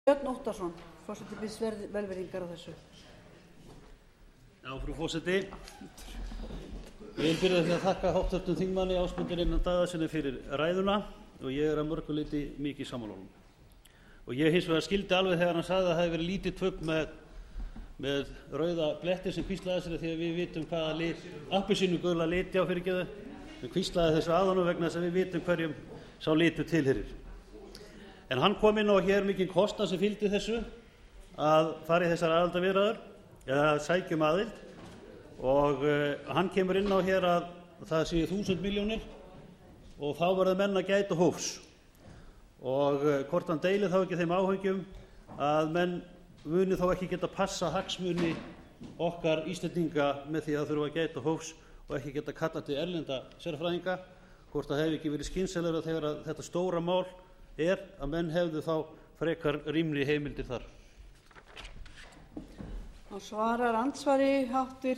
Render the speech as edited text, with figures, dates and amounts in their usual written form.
Björn Óttarsson, forseti biðst velvirðingar á þessu. Já, frú forseti. Ég vil byrja því að þakka hv. þingmanni Ásmundi Einari Daðasyni fyrir ræðuna og ég að mörgu leyti mikið sammála honum. Og ég hins vegar skildi alveg þegar hann sagði að það hefði verið lítið tvögg með rauða bletti sem hvíslaði sér, því að við vitum hvaða lit, appelsínugula liti á fyrirgefðu, sem hvíslaði þessu að honum vegna þess að við vitum hverjum sá litur tilheyrir. En hann kom inn á hér mikinn kostnað sem fylgdi þessu að fara í þessar aðildarviðræður eða sækjum aðild, og hann kemur inn á hér að það séu 1000 milljónir og þá verða menn að gæta hófs, og hvort hann deilir þá ekki þeim áhyggjum að menn muni þá ekki geta passa hagsmuni okkar Íslendinga með því að þurfa að gæta hófs og ekki geta kallað til erlenda sérfræðinga, hvort það hefði ekki verið skynsamlegra þegar að þetta stóra mál að menn hefðu þá frekar rýmri heimildir þar. Svarar andsvari hv.